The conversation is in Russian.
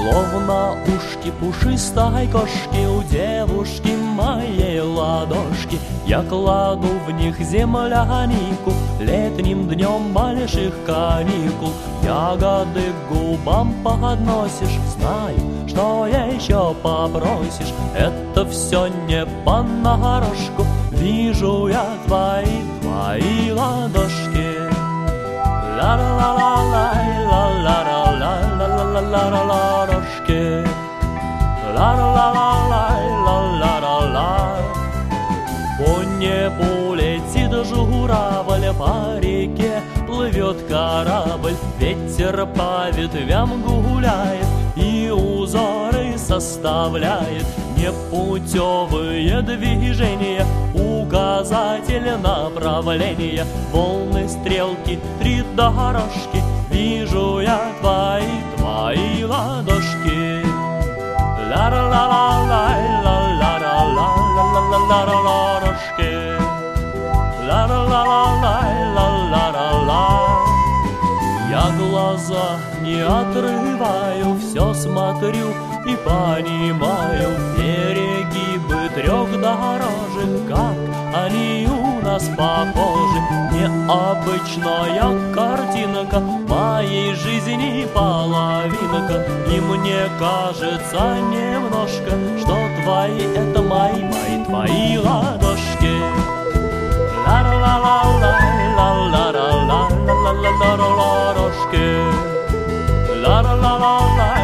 Словно ушки пушистой кошки у девушки моей ладошки. Я кладу в них землянику летним днем больших каникул. Ягоды к губам подносишь, знаю, что еще попросишь. Это все не понарошку, вижу я твои ладошки. Ладошки, по небу летит журавль, по реке плывет корабль. Ветер по ветвям гуляет и узоры составляет. Непутевые движения, указатель направления. Волны, стрелки, три дорожки, вижу я твои ладошки. Ладошки, я глаза не отрываю, все смотрю и понимаю перегибы трех дорожек, как они у нас похожи. Необычная картинка моей жизни половинка, и мне кажется немножко, что твои это мои твои ладошки. Ладошки, ла-ла-ла-ла-ла.